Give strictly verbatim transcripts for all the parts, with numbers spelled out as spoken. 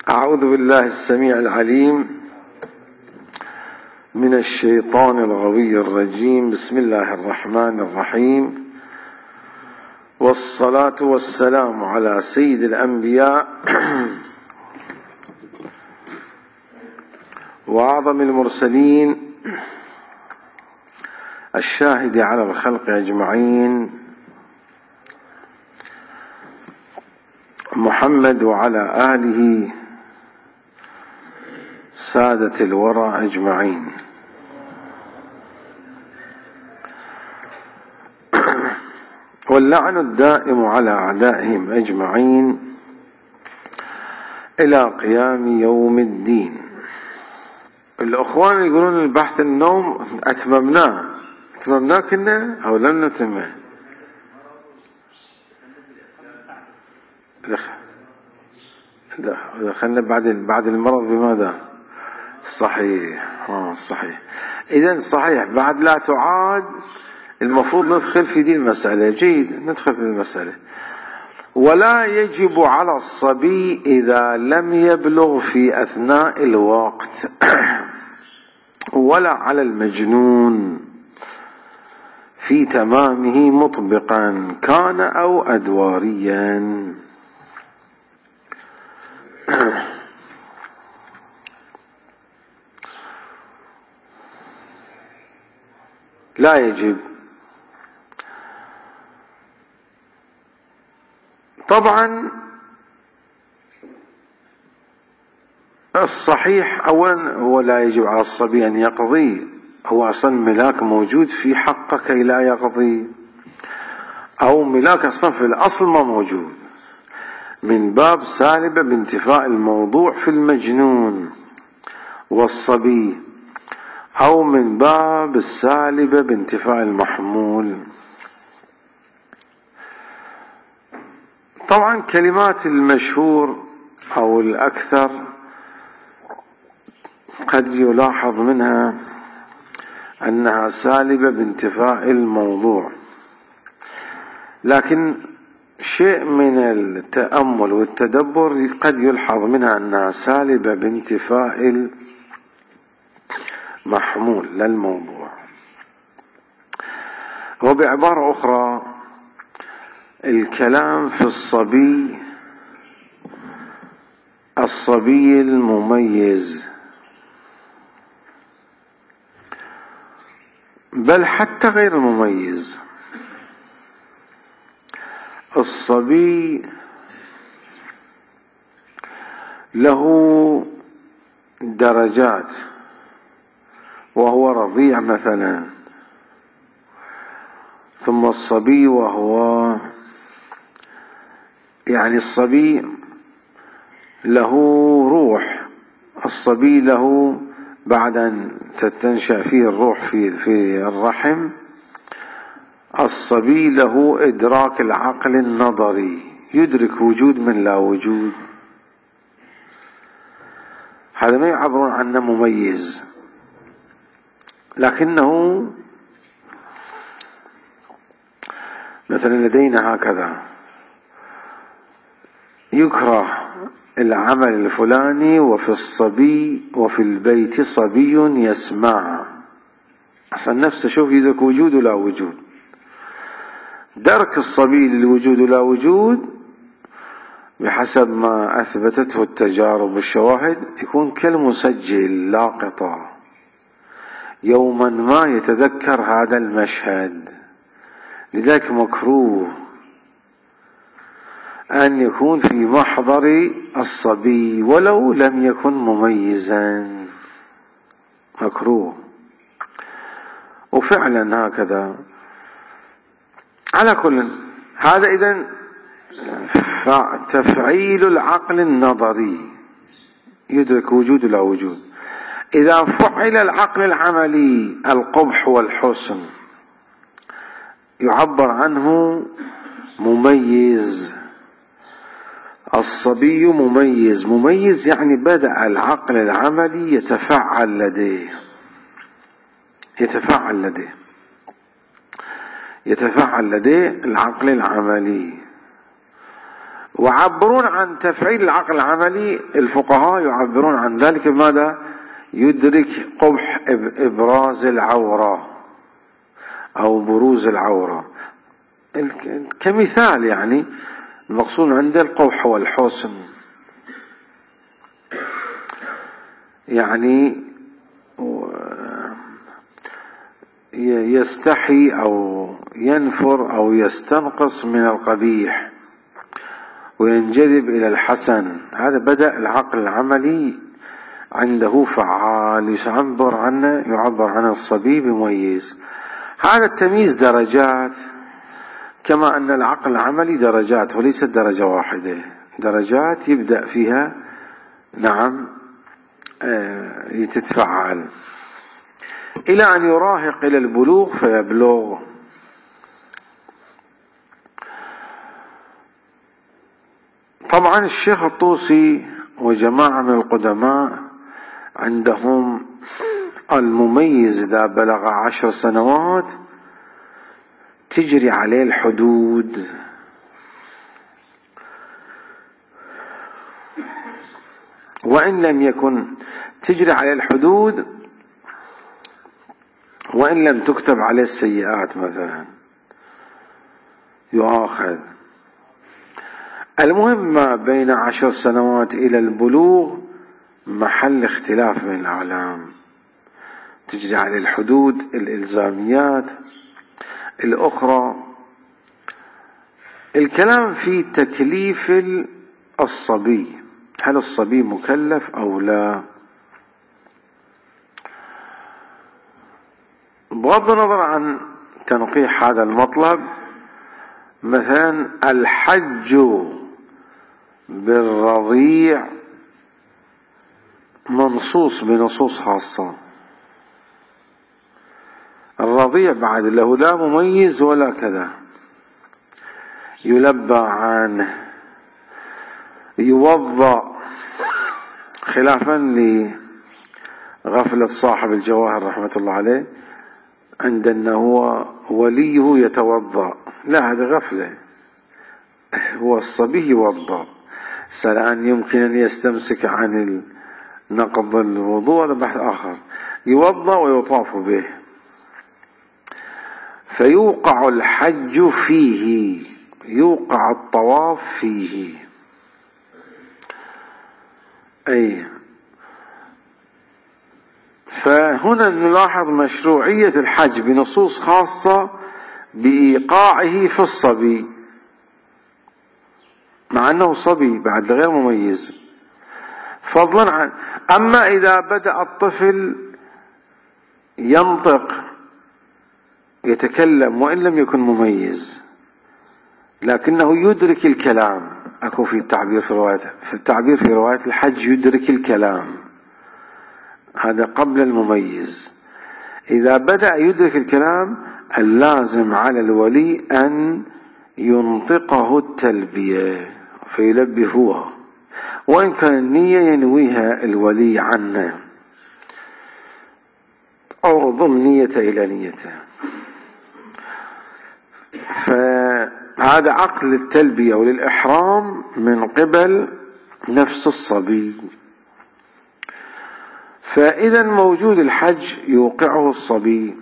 أعوذ بالله السميع العليم من الشيطان الغوي الرجيم. بسم الله الرحمن الرحيم، والصلاة والسلام على سيد الأنبياء وأعظم المرسلين، الشاهد على الخلق أجمعين، محمد وعلى آله سادة الورى أجمعين. واللعن الدائم على أعدائهم أجمعين إلى قيام يوم الدين. الأخوان يقولون البحث النوم أتممناه أتممناه كنا أو لم نتمه؟ دخلنا بعد بعد المرض بماذا؟ صحيح آه صحيح. إذن صحيح بعد لا تعاد، المفروض ندخل في دي المسألة. جيد، ندخل في المسألة. ولا يجب على الصبي إذا لم يبلغ في أثناء الوقت ولا على المجنون في تمامه مطبقا كان أو أدواريا. لا يجب. طبعا الصحيح أولا ولا يجب على الصبي أن يقضي، هو أصلا ملاك موجود في حقه كي لا يقضي، أو ملاك أصلا في الأصل ما موجود، من باب سالبة بانتفاء الموضوع في المجنون والصبي، أو من باب السالبة بانتفاء المحمول. طبعا كلمات المشهور أو الأكثر قد يلاحظ منها أنها سالبة بانتفاء الموضوع، لكن شيء من التأمل والتدبر قد يلحظ منها أنها سالبة بانتفاء المحمول للموضوع. وبعبارة أخرى، الكلام في الصبي الصبي المميز، بل حتى غير المميز، الصبي له درجات، وهو رضيع مثلا، ثم الصبي وهو يعني الصبي له روح، الصبي له بعد أن تنشأ فيه الروح في في الرحم، الصبي له إدراك العقل النظري، يدرك وجود من لا وجود. هذا ما يعبرون عنه مميز، لكنه مثلا لدينا هكذا يكره العمل الفلاني، وفي الصبي وفي البيت صبي يسمع. أصلا نفسه شوف يدرك وجود ولا وجود. درك الصبي للوجود ولا وجود بحسب ما أثبتته التجارب والشواهد يكون كالمسجل لاقطة، يوما ما يتذكر هذا المشهد. لذلك مكروه أن يكون في محضر الصبي ولو لم يكن مميزا، مكروه. وفعلا هكذا. على كل هذا إذن تفعيل العقل النظري، يدرك وجود لا وجود. إذا فعل العقل العملي القبح والحسن يعبر عنه مميز. الصبي مميز، مميز يعني بدأ العقل العملي يتفعل لديه يتفعل لديه يتفعل لديه العقل العملي. وعبرون عن تفعيل العقل العملي، الفقهاء يعبرون عن ذلك بماذا؟ يدرك قبح إبراز العورة أو بروز العورة، كمثال يعني المقصود عنده القبح والحسن، يعني يستحي أو ينفر أو يستنقص من القبيح وينجذب إلى الحسن. هذا بدأ العقل العملي عنده فعال، يعبر عنه يعبر عن الصبي بمميز. هذا التمييز درجات، كما أن العقل العملي درجات وليست درجة واحدة، درجات يبدأ فيها نعم يتتفعل إلى أن يراهق إلى البلوغ فيبلغ. طبعا الشيخ الطوسي وجماعة من القدماء عندهم المميز إذا بلغ عشر سنوات تجري عليه الحدود، وإن لم يكن تجري عليه الحدود، وإن لم تكتب عليه السيئات مثلا يؤاخذ. المهم ما بين عشر سنوات إلى البلوغ محل اختلاف بين الأعلام، تجري عليه الحدود الإلزاميات الأخرى. الكلام في تكليف الصبي، هل الصبي مكلف أو لا؟ بغض النظر عن تنقيح هذا المطلب، مثلا الحج بالرضيع منصوص بنصوص خاصة. الرضيع بعد له لا مميز ولا كذا، يلبى عنه، يوضأ، خلافا لغفلة صاحب الجواهر رحمة الله عليه عند أنه هو وليه يتوضأ، لا هذا غفلة، هو الصبي يوضأ. سلام يمكن أن يستمسك عن نقض الوضوء، هذا بحث آخر. يوضأ ويطاف به، فيوقع الحج فيه، يوقع الطواف فيه. أي فهنا نلاحظ مشروعية الحج بنصوص خاصة بإيقاعه في الصبي، مع أنه صبي بعد غير مميز، فضلا عن. أما إذا بدأ الطفل ينطق يتكلم وإن لم يكن مميز، لكنه يدرك الكلام، أكو في التعبير في رواية في التعبير في رواية الحج يدرك الكلام، هذا قبل المميز. إذا بدأ يدرك الكلام اللازم على الولي أن ينطقه التلبية فيلبي هو، وإن كان النية ينويها الولي عنه أو ضم نيته إلى نيته. فهذا عقل التلبية وللإحرام من قبل نفس الصبي. فإذا موجود الحج يوقعه الصبي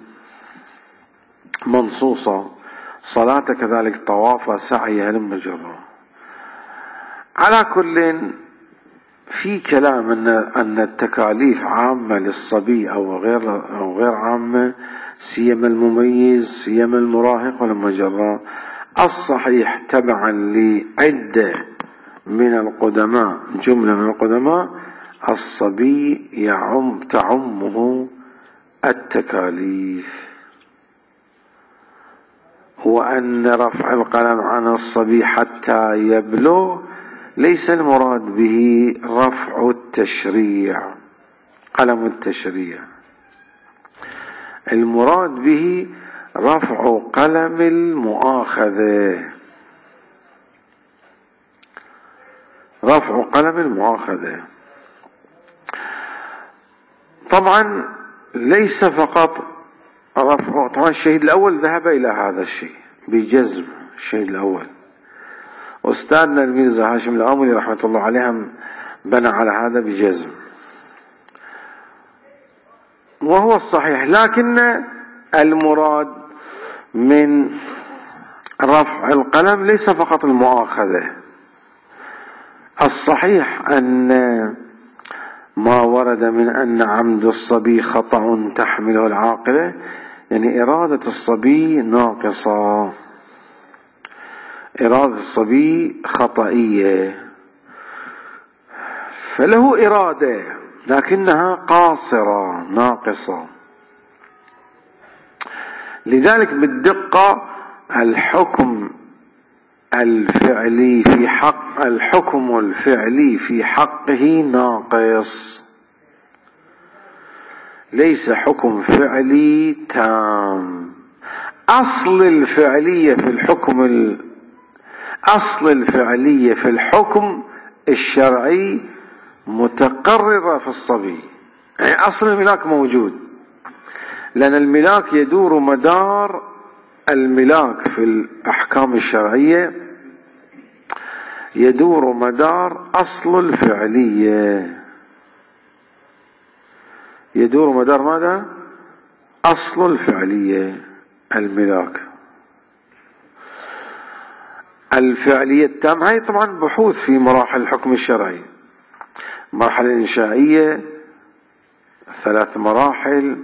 منصوصة، صلاة كذلك، طواف، سعي، هلم جرة. على كل في كلام أن أن التكاليف عامة للصبي أو غير أو غير عامة، سيما المميز سيما المراهق ولم جرة. الصحيح تبعا لعدة من القدماء، جملة من القدماء، الصبي يعم تعمه التكاليف، وأن رفع القلم عن الصبي حتى يبلغ ليس المراد به رفع التشريع، قلم التشريع، المراد به رفع قلم المؤاخذة، رفع قلم المؤاخذة. طبعا ليس فقط رفع، طبعا الشهيد الأول ذهب إلى هذا الشيء بجزم، الشهيد الأول، أستاذنا الميرزا هاشم الآملي رحمة الله عليه بنى على هذا بجزم، وهو الصحيح. لكن المراد من رفع القلم ليس فقط المؤاخذة، الصحيح أن ما ورد من أن عمد الصبي خطأ تحمله العاقلة، يعني إرادة الصبي ناقصة، إرادة الصبي خطئية، فله إرادة لكنها قاصرة ناقصة. لذلك بالدقة الحكم الفعلي في حق الحكم الفعلي في حقه ناقص، ليس حكم فعلي تام. أصل الفعلية في الحكم ال... أصل الفعلية في الحكم الشرعي متقررة في الصبي، يعني أصل الملاك موجود، لأن الملاك يدور مدار الملاك في الأحكام الشرعية يدور مدار أصل الفعلية، يدور مدار ماذا؟ أصل الفعلية. الملاك الفعلية التامة هي طبعا بحوث في مراحل الحكم الشرعي، مرحلة إنشائية ثلاث مراحل،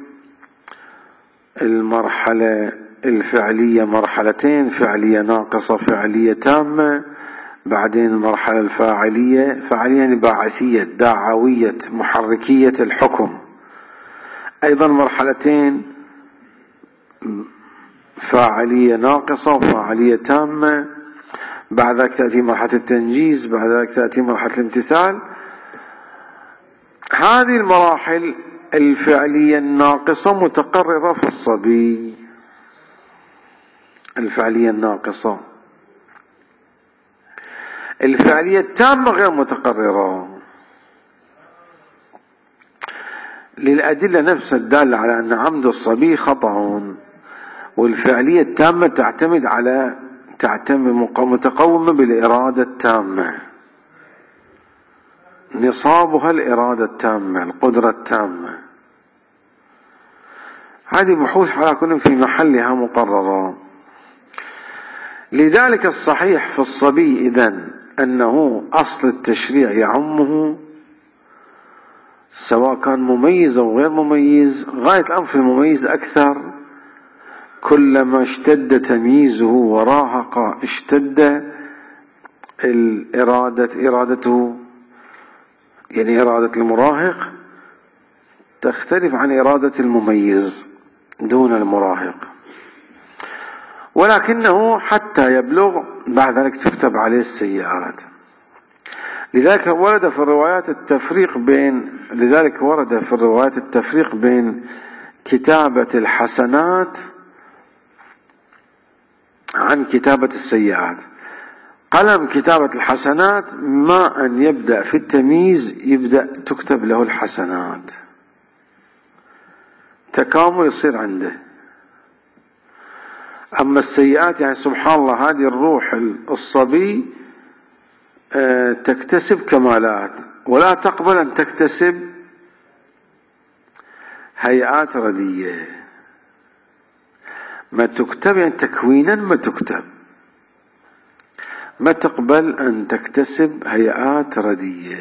المرحلة الفعلية مرحلتين، فعلية ناقصة فعلية تامة، بعدين المرحلة الفاعلية، فاعلية يعني باعثية دعوية محركية الحكم، أيضا مرحلتين فاعلية ناقصة وفاعلية تامة، بعد ذلك تأتي مرحلة التنجيز، بعد ذلك تأتي مرحلة الامتثال. هذه المراحل الفعلية الناقصة متقررة في الصبي، الفعلية الناقصة. الفعلية التامة غير متقررة للأدلة نفسها الدالة على أن عمد الصبي خطأ، والفعلية التامة تعتمد على تعتمد متقومة بالإرادة التامة، نصابها الإرادة التامة القدرة التامة. هذه بحوث على كل في محلها مقررة. لذلك الصحيح في الصبي إذن أنه أصل التشريع يعمه، سواء كان مميز أو غير مميز، غاية الأمر في المميز أكثر، كلما اشتد تمييزه وراهق اشتد الإرادة إرادته، يعني إرادة المراهق تختلف عن إرادة المميز دون المراهق، ولكنه حتى يبلغ بعد ذلك تكتب عليه السيئات. لذلك ورد في الروايات التفريق بين لذلك ورد في الروايات التفريق بين كتابة الحسنات عن كتابة السيئات. قلم كتابة الحسنات ما أن يبدأ في التمييز يبدأ تكتب له الحسنات، تكامل يصير عنده. أما السيئات يعني سبحان الله هذه الروح الصبي تكتسب كمالات ولا تقبل أن تكتسب هيئات ردية، ما تكتب يعني تكوينا ما تكتب، ما تقبل أن تكتسب هيئات ردية.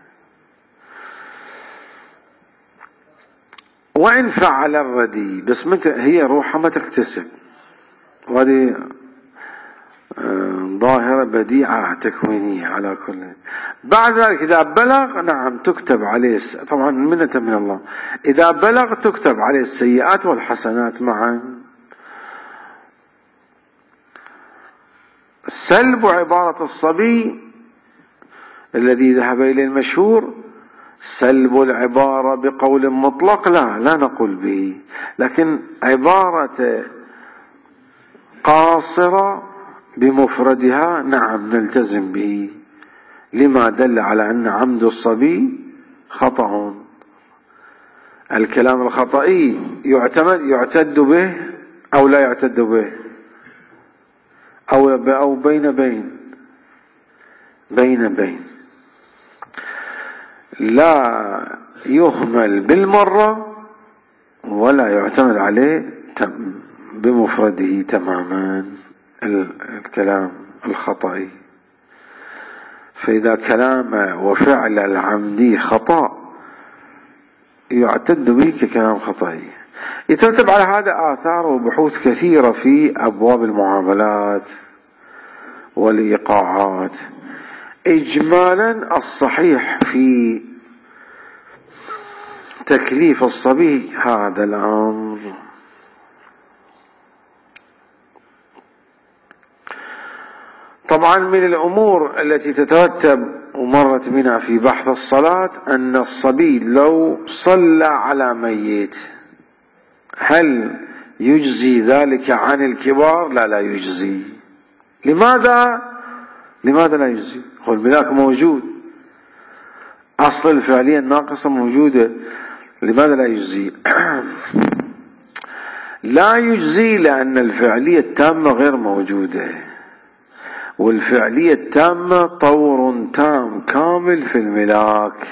وإن فعل الردي بس متى هي روحها ما تكتسب، وهذه ظاهرة بديعة تكوينية على كل. بعد ذلك إذا بلغ نعم تكتب عليه، طبعا منة من الله، إذا بلغ تكتب عليه السيئات والحسنات معا. سلب عبارة الصبي الذي ذهب إليه المشهور، سلب العبارة بقول مطلق لا لا نقول به، لكن عبارة قاصرة بمفردها نعم نلتزم به، لما دل على أن عمد الصبي خطأ. الكلام الخطئي يعتمد يعتد به أو لا يعتد به أو أو بين بين بين بين، لا يهمل بالمرة ولا يعتمد عليه بمفرده تماما الكلام الخطأي. فإذا كلام وفعل العمدي خطأ يعتد به ككلام خطأي. يترتب على هذا آثار وبحوث كثيرة في أبواب المعاملات والإيقاعات. إجمالا الصحيح في تكليف الصبي هذا الأمر. طبعا من الأمور التي تترتب ومرت بنا في بحث الصلاة أن الصبي لو صلى على ميت هل يجزي ذلك عن الكبار؟ لا لا يجزي. لماذا؟ لماذا لا يجزي؟ هو الملاك موجود، أصل الفعلية الناقصة موجودة، لماذا لا يجزي؟ لا يجزي لأن الفعلية التامة غير موجودة، والفعلية التامة طور تام كامل في الملاك،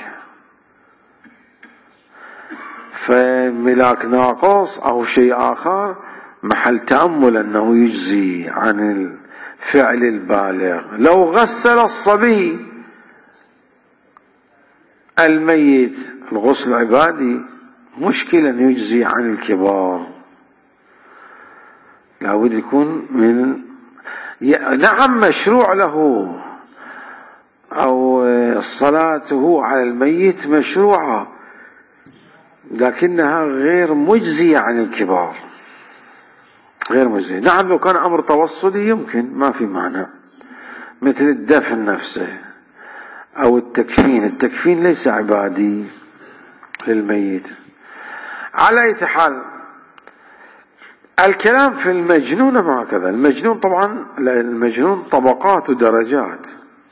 فملاك ناقص أو شيء آخر محل تأمل أنه يجزي عن الفعل البالغ. لو غسل الصبي الميت الغسل العبادي مشكلة أن يجزي عن الكبار، لابد يكون من نعم مشروع له، أو صلاته على الميت مشروعة، لكنها غير مجزية عن الكبار، غير مجزية. نعم لو كان أمر توصلي يمكن ما في معنى، مثل الدفن نفسه أو التكفين. التكفين ليس عبادي للميت. على أي حال الكلام في المجنون ما هكذا. المجنون طبعا المجنون طبقات ودرجات.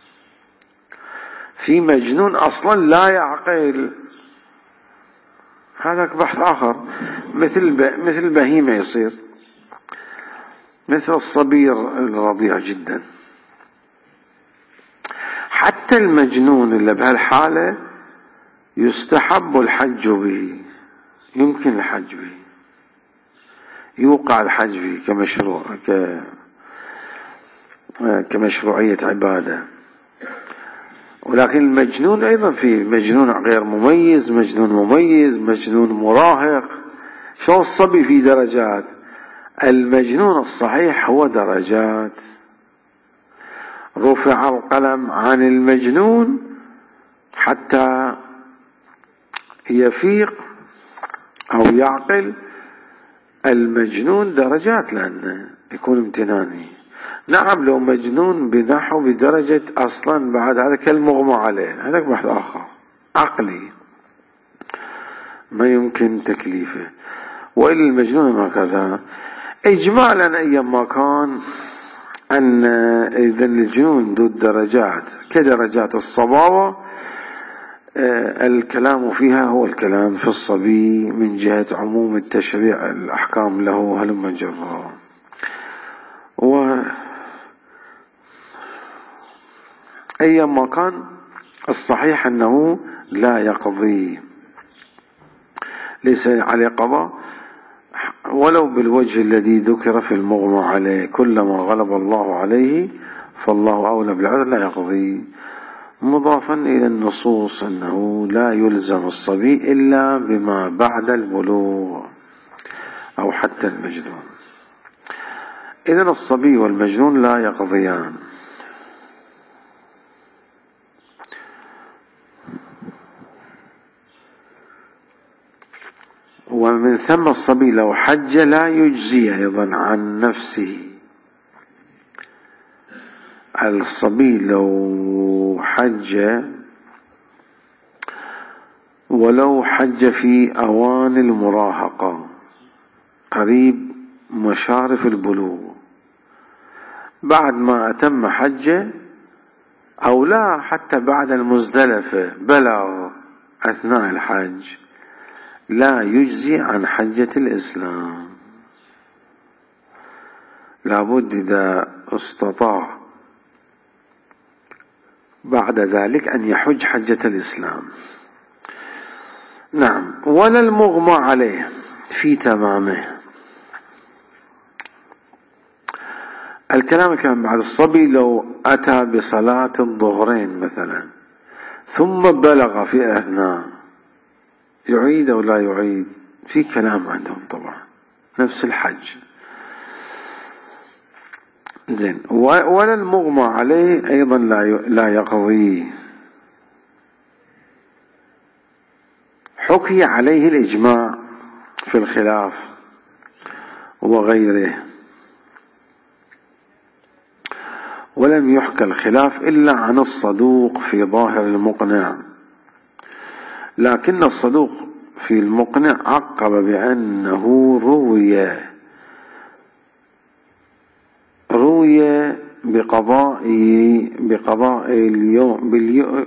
في مجنون أصلا لا يعقل، هذا بحث آخر، مثل مثل البهيمة يصير، مثل الصبير الرضيع جدا. حتى المجنون اللي بهالحالة يستحب الحج به، يمكن الحج به، يوقع الحج به كمشروع ك... كمشروعية عبادة. ولكن المجنون أيضا في مجنون غير مميز، مجنون مميز، مجنون مراهق. شو الصبي في درجات، المجنون الصحيح هو درجات. رفع القلم عن المجنون حتى يفيق أو يعقل. المجنون درجات لأنه يكون امتناني. نعم لو مجنون بنحو بدرجة أصلا بعد هذا كالمغمى عليه، هذا بحث آخر عقلي ما يمكن تكليفه. وإلا المجنون هكذا. إجمالا أيما كان أن إذا الجنون ذو الدرجات كدرجات الصباوة، الكلام فيها هو الكلام في الصبي من جهة عموم التشريع الأحكام له هلم جرا. و أيما كان الصحيح أنه لا يقضي، ليس عليه قضاء ولو بالوجه الذي ذكر في المغمى عليه. كلما غلب الله عليه فالله أولى بالعذر، لا يقضي. مضافا إلى النصوص أنه لا يلزم الصبي إلا بما بعد البلوغ أو حتى المجنون. إذن الصبي والمجنون لا يقضيان. ومن ثم الصبي لو حج لا يجزي أيضا عن نفسه. الصبي لو حج ولو حج في أوان المراهقة قريب مشارف البلوغ، بعد ما أتم حجه أو لا حتى بعد المزدلفة بلغ أثناء الحج، لا يجزي عن حجة الإسلام. لابد إذا استطاع بعد ذلك أن يحج حجة الإسلام. نعم. ولا المغمى عليه في تمامه. الكلام كان بعد الصبي لو أتى بصلاة الظهرين مثلا ثم بلغ في أثناء يعيد أو لا يعيد، في كلام عندهم طبعا، نفس الحج. زين. ولا المغمى عليه أيضا لا يقضي. حكي عليه الإجماع في الخلاف وغيره، ولم يحكى الخلاف إلا عن الصدوق في ظاهر المقنع، لكن الصدوق في المقنع عقب بأنه روي روي بقضاء بقضاء اليوم باليوم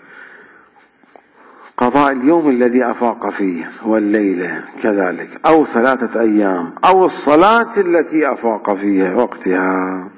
قضاء اليوم الذي أفاق فيه والليلة كذلك، أو ثلاثة أيام، أو الصلاة التي أفاق فيها وقتها.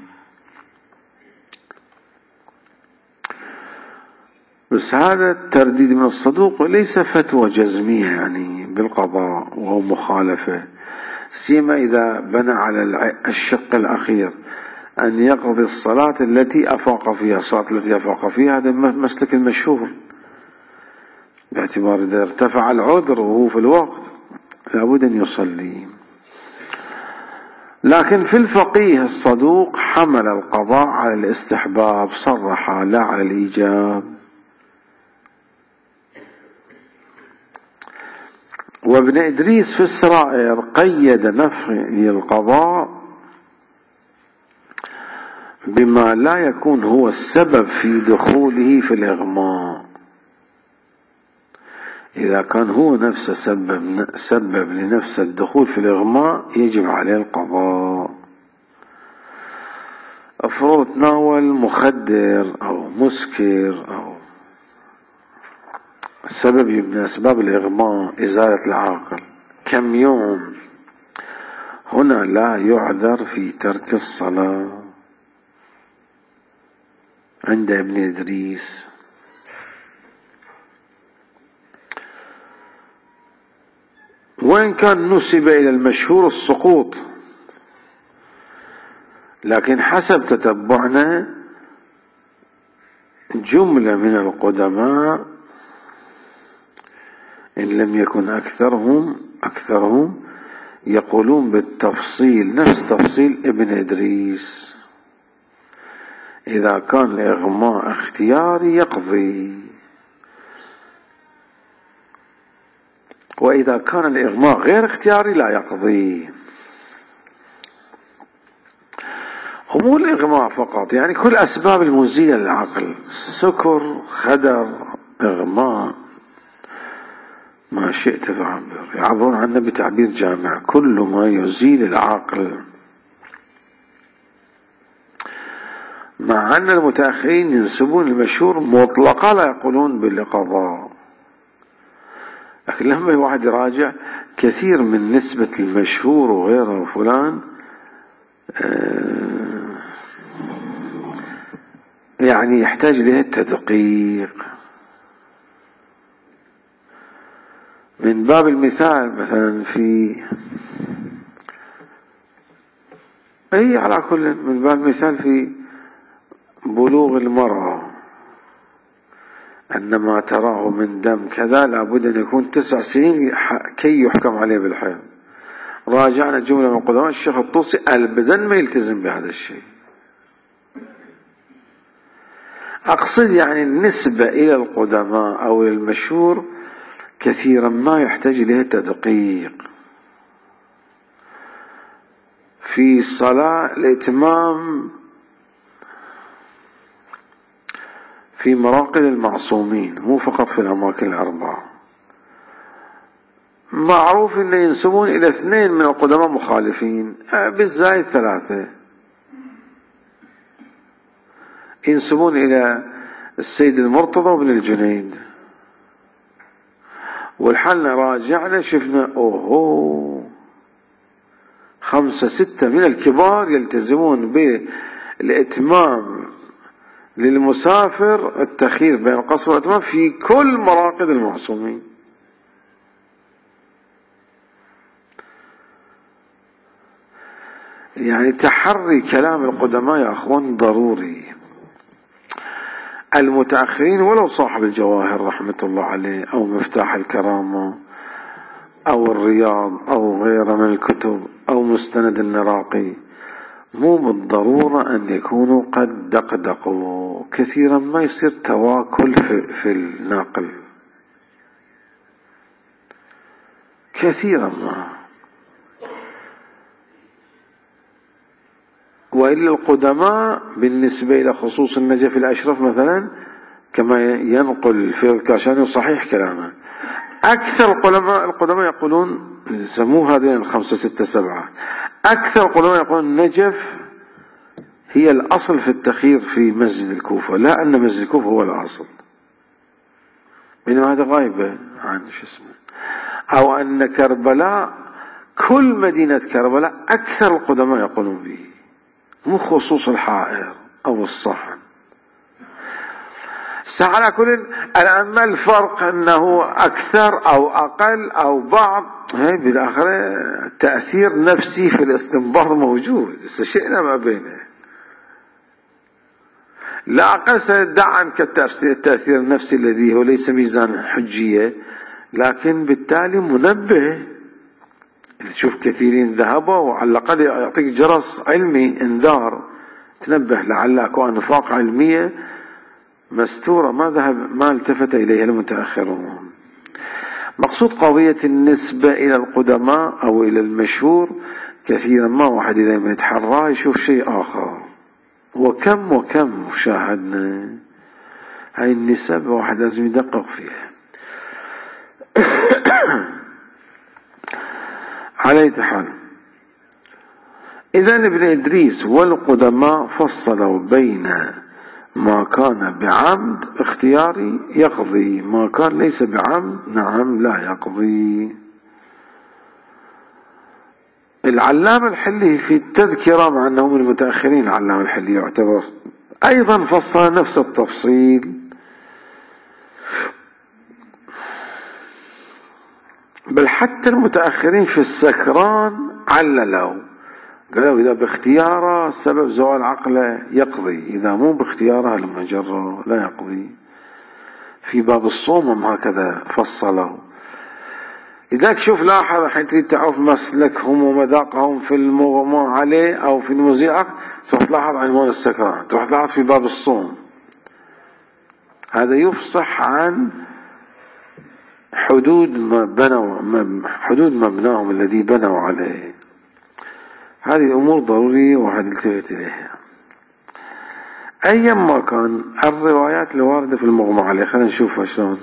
بس هذا الترديد من الصدوق ليس فتوى جزمية يعني بالقضاء وهو مخالفة، سيما إذا بنى على الشق الأخير أن يقضي الصلاة التي أفاق فيها. الصلاة التي أفاق فيها هذا مسلك المشهور، باعتبار إذا ارتفع العذر وهو في الوقت لابد أن يصلي. لكن في الفقيه الصدوق حمل القضاء على الاستحباب صرح، لا على الإيجاب. وابن إدريس في السرائر قيد نفي القضاء بما لا يكون هو السبب في دخوله في الإغماء. إذا كان هو نفسه سبب, سبب لنفس الدخول في الإغماء يجب عليه القضاء. أفرض تناول مخدر أو مسكر أو السبب من أسباب الإغماء إزالة العاقل كم يوم، هنا لا يعذر في ترك الصلاة عند ابن إدريس. وإن كان نسب إلى المشهور السقوط، لكن حسب تتبعنا جملة من القدماء إن لم يكن أكثرهم أكثرهم يقولون بالتفصيل نفس تفصيل ابن إدريس. إذا كان الإغماء اختياري يقضي، وإذا كان الإغماء غير اختياري لا يقضي. ومو الإغماء فقط، يعني كل أسباب المزية للعقل، سكر، خدر، إغماء، ما شئت فعبر، يعبرون عنه بتعبير جامع، كل ما يزيل العقل. مع أن المتأخرين ينسبون المشهور مطلقا لا يقولون بالقضاء، لكن لما الواحد يراجع كثير من نسبة المشهور وغيره فلان يعني يحتاج إليه التدقيق. من باب المثال مثلا في أي على كل من باب المثال في بلوغ المرأة أن ما تراه من دم كذا لابد أن يكون تسع سنين كي يحكم عليه بالحيض. راجعنا جملة من قدماء الشيخ الطوسي البدن ما يلتزم بهذا الشيء. أقصد يعني النسبة إلى القدماء أو إلى المشهور كثيرا ما يحتاج إليه تدقيق. في صلاة الإتمام في مراقد المعصومين مو فقط في الأماكن الأربعة، معروف أن ينسبون إلى اثنين من القدماء مخالفين بالزايد ثلاثة، ينسبون إلى السيد المرتضى وابن الجنيد، والحل راجعنا شفنا أوهو خمسة ستة من الكبار يلتزمون بالإتمام للمسافر التخيير بين القصر والإتمام في كل مراقد المعصومين. يعني تحري كلام القدماء يا أخوان ضروري. المتأخرين ولو صاحب الجواهر رحمة الله عليه أو مفتاح الكرامة أو الرياض أو غيره من الكتب أو مستند النراقي، مو بالضرورة أن يكونوا قد دقدقوا. كثيرا ما يصير تواكل في, في النقل، كثيرا ما. وإلا القدماء بالنسبة إلى خصوص النجف الأشرف مثلا كما ينقل في الكاشاني صحيح كلامه، أكثر القدماء القدماء يقولون سموه هذين الخمسة ستة سبعة، أكثر القدماء يقولون النجف هي الأصل في التخيير في مسجد الكوفة، لا أن مسجد الكوفة هو الأصل، بينما هذا غايبة عن شو اسمه. أو أن كربلاء كل مدينة كربلاء أكثر القدماء يقولون به، مو خصوص الحائر أو الصحن. على كل الآن ما الفرق أنه أكثر أو أقل أو بعض، هي بالآخر تأثير نفسي في الاستنباط موجود، شئنا ما بينه. لا أقل سندع عنك التأثير النفسي الذي هو ليس ميزان حجية، لكن بالتالي منبه. تشوف كثيرين ذهبوا وعلى الأقل يعطيك جرس علمي انذار، تنبه لعل أكو أنفاق علمية مستورة ما ذهب ما التفت إليها المتأخرون. مقصود قضية النسبة إلى القدماء أو إلى المشهور كثيرا ما واحد إذا ما يتحرى يشوف شيء آخر. وكم وكم شاهدنا هاي النسب واحد لازم يدقق فيها. على أي حال، إذن ابن إدريس والقدماء فصلوا بين ما كان بعمد اختياري يقضي، ما كان ليس بعمد نعم لا يقضي. العلامة الحلي في التذكرة، مع أنه من المتأخرين العلامة الحلي يعتبر، أيضا فصل نفس التفصيل، بل حتى المتأخرين في السكران عللوا، قالوا إذا باختياره سبب زوال عقله يقضي، إذا مو باختياره المجرة لا يقضي. في باب الصوم هكذا فصلوا. إذاك شوف لاحظ حين تريد تعرف مسلكهم ومذاقهم في المغمى عليه أو في المذيعة، تروح تلاحظ عنوان السكران، تروح تلاحظ في باب الصوم. هذا يفصح عن حدود ما بنوا حدود مبناهم الذي بنوا عليه. هذه أمور ضرورية واحد يلتفت إليها. أيما كان الروايات الواردة في المغمى عليه، خلينا نشوفها شلون.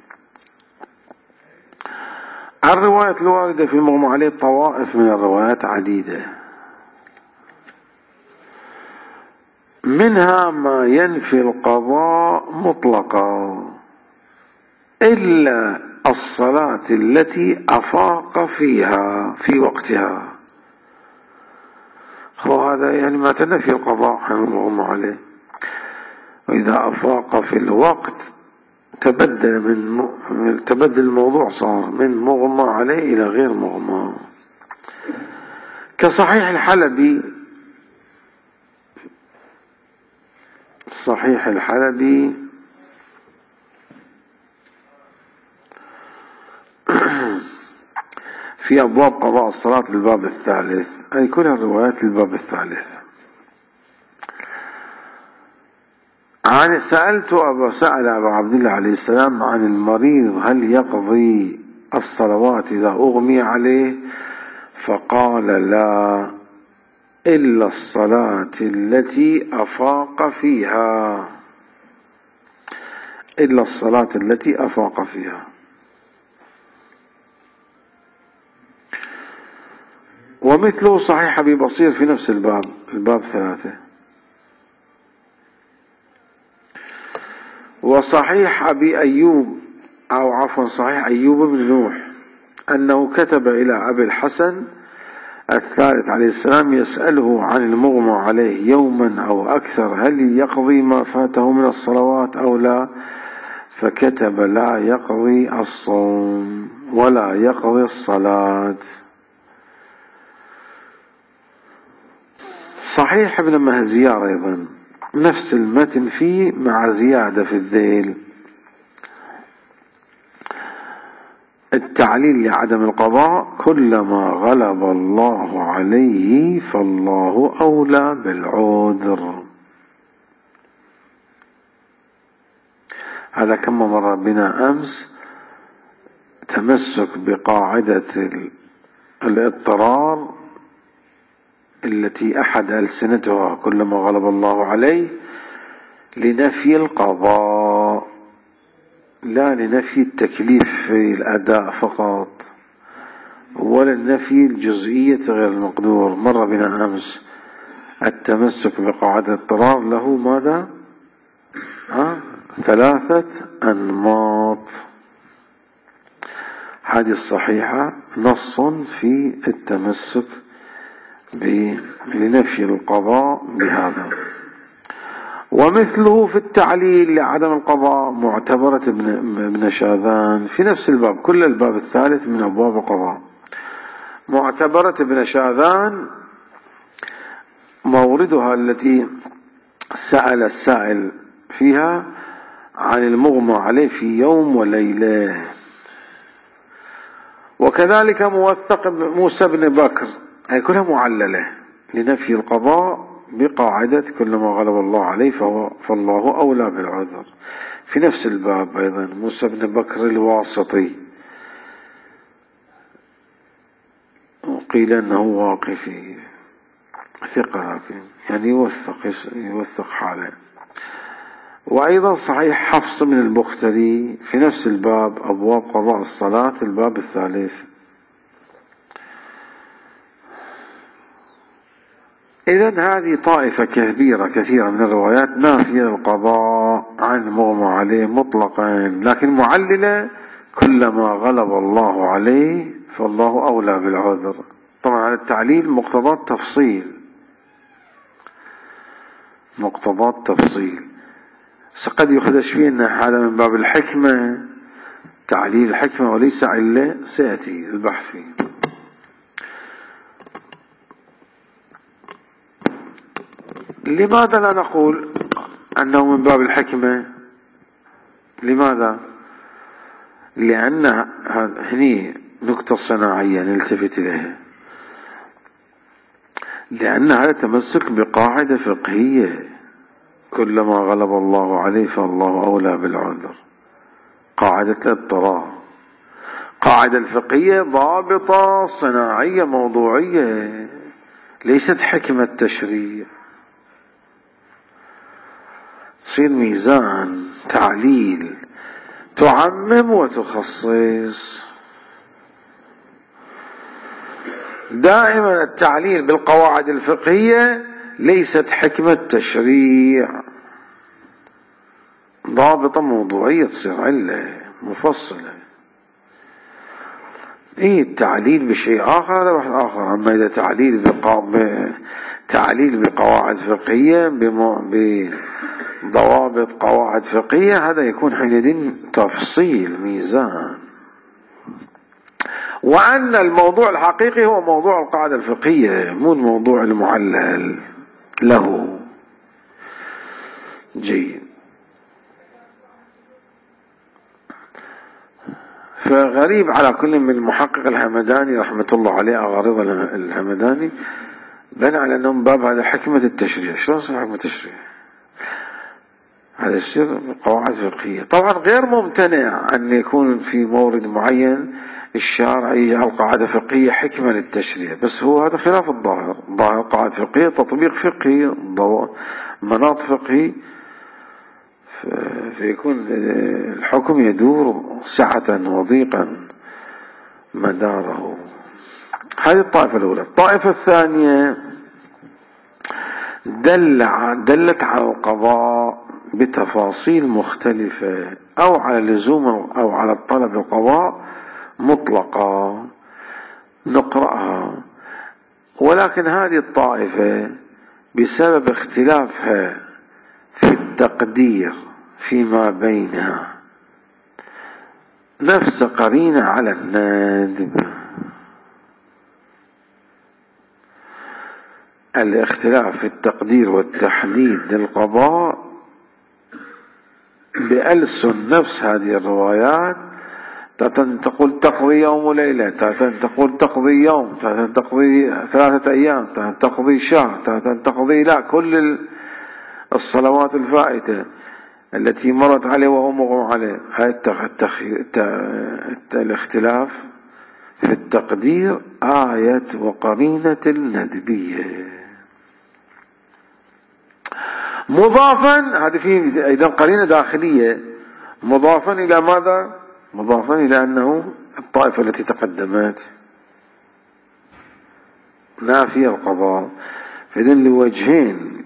الروايات الواردة في المغمى عليه طوائف من الروايات عديدة، منها ما ينفي القضاء مطلقا إلا الصلاة التي أفاق فيها في وقتها. وهذا يعني ما تنفي القضاء عن المغمى عليه. وإذا أفاق في الوقت تبدل من تبدل الموضوع، صار من مغمى عليه إلى غير مغمى. كصحيح الحلبي، صحيح الحلبي في أبواب قضاء الصلاة للباب الثالث، أي كل الروايات للباب الثالث. عن سألت أبا سأل أبا عبد الله عليه السلام عن المريض هل يقضي الصلوات إذا أغمي عليه، فقال لا إلا الصلاة التي أفاق فيها، إلا الصلاة التي أفاق فيها. ومثله صحيح أبي بصير في نفس الباب، الباب ثلاثة. وصحيح أبي أيوب أو عفوا صحيح أيوب بن نوح أنه كتب إلى أبي الحسن الثالث عليه السلام يسأله عن المغمى عليه يوما أو أكثر هل يقضي ما فاته من الصلوات أو لا، فكتب لا يقضي الصوم ولا يقضي الصلاة. صحيح ابن مهزيار أيضا نفس المتن فيه مع زيادة في الذيل. التعليل لعدم القضاء كلما غلب الله عليه فالله أولى بالعذر. هذا كما مر بنا أمس تمسك بقاعدة الاضطرار التي أحد ألسنتها كلما غلب الله عليه لنفي القضاء لا لنفي التكليف في الأداء فقط ولا لنفي الجزئية غير المقدور. مر بنا أمس التمسك بقاعدة الاضطرار له ماذا؟ ها؟ ثلاثة أنماط. هذه الصحيحة نص في التمسك لنفي القضاء بهذا. ومثله في التعليل لعدم القضاء معتبرة ابن شاذان في نفس الباب، كل الباب الثالث من أبواب القضاء. معتبرة ابن شاذان موردها التي سأل السائل فيها عن المغمى عليه في يوم وليلة. وكذلك موثق موسى بن بكر هي كلها معللة لنفي القضاء بقاعدة كلما غلب الله عليه فهو فالله أولى بالعذر. في نفس الباب أيضا موسى بن بكر الواسطي وقيل أنه واقفي ثقة لكن يعني يوثق يوثق حاله. وأيضا صحيح حفص من البختري في نفس الباب أبواب قضاء الصلاة الباب الثالث. إذن هذه طائفة كبيرة كثيرة من الروايات نافية للقضاء عن المغمى عليه مطلقا، لكن معللة كلما غلب الله عليه فالله أولى بالعذر. طبعا على التعليل مقتضات تفصيل مقتضات تفصيل قد يخدش فيه أن هذا من باب الحكمة تعليل الحكمة وليس علة، سيأتي البحث فيه. لماذا لا نقول أنه من باب الحكمة؟ لماذا؟ لأن هني نكتة صناعية نلتفت إليها، لأن هذا تمسك بقاعدة فقهية كلما غلب الله عليه فالله أولى بالعذر، قاعدة الاضطرار، قاعدة الفقهية ضابطة صناعية موضوعية ليست حكمة تشريع. تصير ميزان تعليل تعمم وتخصص. دائما التعليل بالقواعد الفقهية ليست حكمة تشريع، ضابطة موضوعية تصير علة مفصلة. ايه التعليل بشيء آخر هذا واحد آخر. أما إذا تعليل بقا... تعليل بقواعد فقهية بضوابط قواعد فقهية هذا يكون حينئذ تفصيل ميزان. وأن الموضوع الحقيقي هو موضوع القاعدة الفقهية مو الموضوع المعلل له. جيد. فغريب على كل من المحقق الهمداني رحمة الله عليه أغارض الهمداني بنى على أنهم باب هذا حكمة التشريع. شو أصل حكمة التشريع؟ هذا الشيء قواعد فقهية. طبعا غير ممتنع أن يكون في مورد معين الشارع يجعل قاعدة فقهية حكمة للتشريع، بس هو هذا خلاف الظاهر. ظاهر قاعدة فقهية تطبيق فقهي مناط فقهي فيكون الحكم يدور سعة وضيقا مداره. هذه الطائفة الأولى. الطائفة الثانية دل دلت على القضاء بتفاصيل مختلفة أو على لزوم أو على الطلب القضاء مطلقة. نقرأها. ولكن هذه الطائفة بسبب اختلافها في التقدير فيما بينها نفس قرينة على الندب. الاختلاف في التقدير والتحديد للقضاء بألسن نفس هذه الروايات، تقول تقضي يوم وليلة، تقول تقضي يوم، تقضي ثلاثة أيام، تقضي شهر، تقضي لا كل الصلوات الفائتة التي مرت عليه وهو مغمى عليه. هذا الاختلاف في التقدير آية وقرينة الندبية مضافا، هذه فيه أيضا قرينة داخلية، مضافا إلى ماذا؟ مضافا إلى أنه الطائفة التي تقدمت نافية القضاء. فإذن لوجهين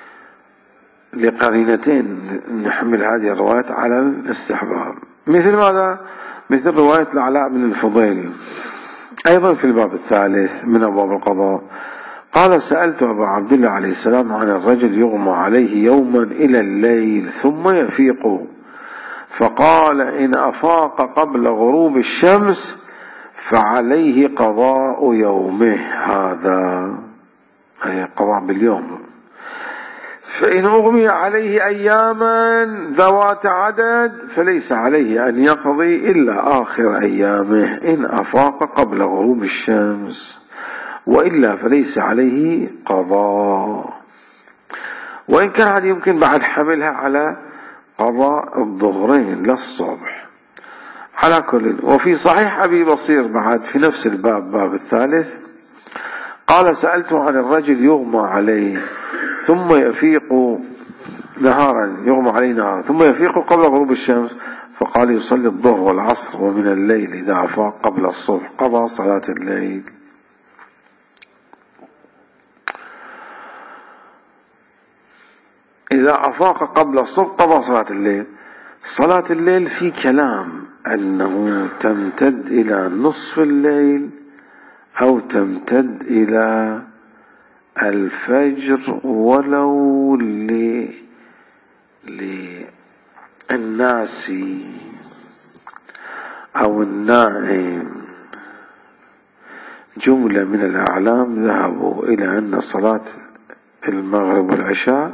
لقرينتين نحمل هذه الروايات على الاستحباب. مثل ماذا؟ مثل رواية العلاء بن الفضيل أيضا في الباب الثالث من أبواب القضاء، قال: سألت أبا عبد الله عليه السلام عن الرجل يغمى عليه يوما إلى الليل ثم يفيق، فقال: إن أفاق قبل غروب الشمس فعليه قضاء يومه هذا، أي قضاء باليوم. فإن أغمي عليه أياما ذوات عدد فليس عليه أن يقضي إلا آخر أيامه إن أفاق قبل غروب الشمس، وإلا فليس عليه قضاء. وإن كان هذا يمكن بعد حملها على قضاء الظهرين للصبح على كل. وفي صحيح أبي بصير بعد في نفس الباب باب الثالث قال: سألت عن الرجل يغمى عليه ثم يفيق نهارا، يغمى عليه نهارا ثم يفيق قبل غروب الشمس، فقال: يصلي الظهر والعصر ومن الليل إذا أفاق قبل الصبح قضى صلاة الليل. إذا أفاق قبل الصبح قضى صلاة الليل. صلاة الليل في كلام أنه تمتد إلى نصف الليل أو تمتد إلى الفجر، ولو للناس أو النائم. جملة من الأعلام ذهبوا إلى أن صلاة المغرب والعشاء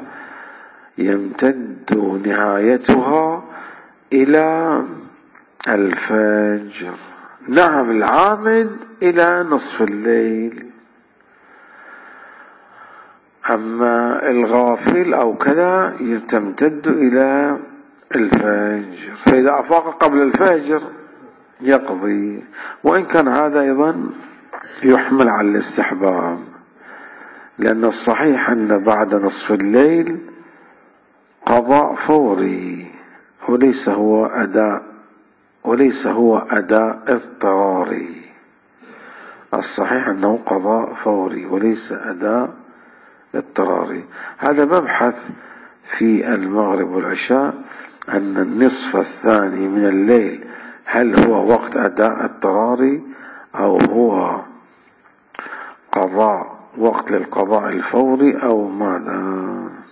يمتد نهايتها إلى الفجر، نعم العامد إلى نصف الليل، أما الغافل أو كذا تمتد إلى الفجر. فإذا أفاق قبل الفجر يقضي، وإن كان هذا أيضا يحمل على الاستحباب، لأن الصحيح أن بعد نصف الليل قضاء فوري وليس هو أداء وليس هو أداء اضطراري. الصحيح أنه قضاء فوري وليس أداء اضطراري. هذا مبحث في المغرب والعشاء، أن النصف الثاني من الليل هل هو وقت أداء اضطراري أو هو قضاء وقت للقضاء الفوري أو ماذا.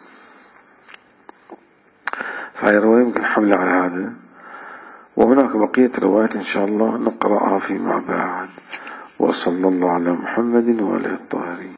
فهي رواية يمكن حملها على هذا، وهناك بقية روايات إن شاء الله نقرأها فيما بعد. وصلى الله على محمد وآله الطاهرين.